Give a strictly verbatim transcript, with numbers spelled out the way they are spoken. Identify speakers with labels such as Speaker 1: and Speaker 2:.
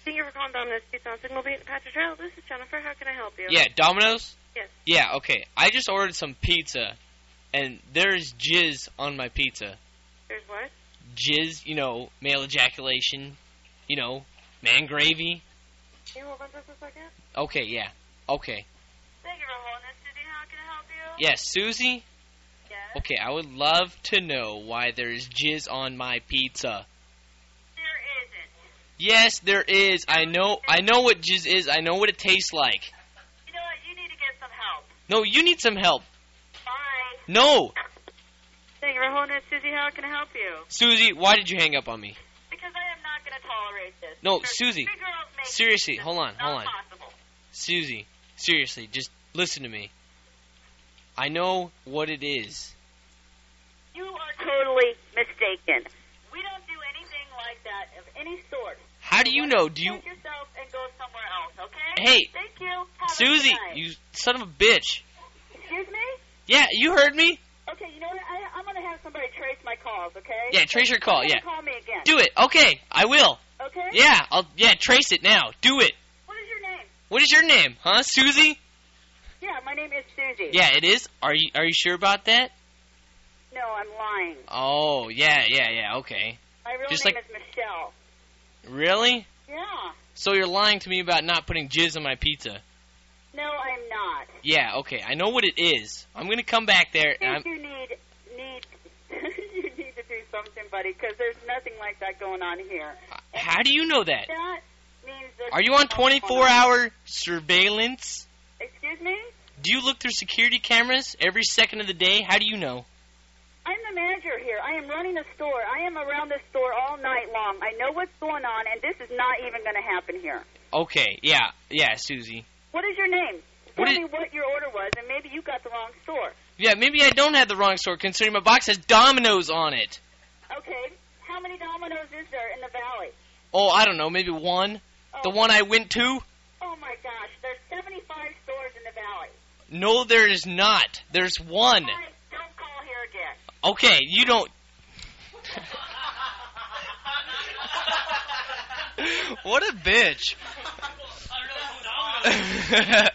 Speaker 1: Thank you for calling Domino's Pizza on Signal Beat Patrick Trail. This is Jennifer. How can I help you?
Speaker 2: Yeah, Domino's?
Speaker 1: Yes.
Speaker 2: Yeah, okay. I just ordered some pizza, and there's jizz on my pizza.
Speaker 1: There's what?
Speaker 2: Jizz, you know, male ejaculation, you know, man gravy.
Speaker 1: Can you hold on just a second?
Speaker 2: Okay, yeah. Okay.
Speaker 1: Thank you for holding this, Susie. How can I help you?
Speaker 2: Yes, Susie?
Speaker 1: Yes.
Speaker 2: Okay, I would love to know why there's jizz on my pizza.
Speaker 1: There isn't.
Speaker 2: Yes, there is. I know I know what jizz is. I know what it tastes like.
Speaker 1: You know what? You need to get some help.
Speaker 2: No, you need some help.
Speaker 1: Bye.
Speaker 2: No!
Speaker 1: Thank you for holding this, Susie. How can I help you?
Speaker 2: Susie, why did you hang up on me?
Speaker 1: Because I am not going to tolerate this.
Speaker 2: No,
Speaker 1: There's
Speaker 2: Susie.
Speaker 1: three girls making
Speaker 2: Seriously,
Speaker 1: this
Speaker 2: hold on,
Speaker 1: not
Speaker 2: hold on.
Speaker 1: Possible.
Speaker 2: Susie, seriously, just listen to me. I know what it is.
Speaker 1: You are totally mistaken. We don't do anything like that of any sort.
Speaker 2: How do you know? Do you...
Speaker 1: Take yourself and go somewhere else, okay?
Speaker 2: Hey,
Speaker 1: Thank you. Have
Speaker 2: Susie,
Speaker 1: a good night.
Speaker 2: you son of a bitch.
Speaker 1: Excuse me?
Speaker 2: Yeah, you heard me?
Speaker 1: Okay, you know what? I, I'm going to have somebody trace my calls, okay?
Speaker 2: Yeah, trace your call, yeah.
Speaker 1: Call me again.
Speaker 2: Do it. Okay, I will.
Speaker 1: Okay?
Speaker 2: Yeah, I'll yeah, trace it now. Do it.
Speaker 1: What is your name?
Speaker 2: What is your name? Huh, Susie?
Speaker 1: Yeah, my name is Susie.
Speaker 2: Yeah, it is. Are you are you sure about that?
Speaker 1: No, I'm lying.
Speaker 2: Oh, yeah, yeah, yeah, okay.
Speaker 1: My real
Speaker 2: Just
Speaker 1: name
Speaker 2: like-
Speaker 1: is Michelle.
Speaker 2: Really?
Speaker 1: Yeah.
Speaker 2: So you're lying to me about not putting jizz on my pizza.
Speaker 1: No, I'm not.
Speaker 2: Yeah, okay. I know what it is. I'm going to come back there
Speaker 1: I
Speaker 2: and I'm
Speaker 1: think you need need you need to do something, buddy, because there's nothing like that going on here.
Speaker 2: How do you know that?
Speaker 1: That means there's
Speaker 2: Are you on twenty-four hour surveillance?
Speaker 1: Excuse me?
Speaker 2: Do you look through security cameras every second of the day? How do you know?
Speaker 1: I'm the manager here. I am running the store. I am around this store all night long. I know what's going on, and this is not even going to happen here.
Speaker 2: Okay, yeah, yeah, Susie.
Speaker 1: What is your name? Tell
Speaker 2: What is-
Speaker 1: me what your order was, and maybe you got the wrong store.
Speaker 2: Yeah, maybe I don't have the wrong store considering my box has Domino's on it.
Speaker 1: Okay. How many Domino's is there in the valley?
Speaker 2: Oh, I don't know, maybe one.
Speaker 1: Oh,
Speaker 2: The one I went to?
Speaker 1: Oh, my gosh. There's seventy-five stores in the valley.
Speaker 2: No, there is not. There's one.
Speaker 1: Fine, don't call here again.
Speaker 2: Okay, you don't... What a bitch.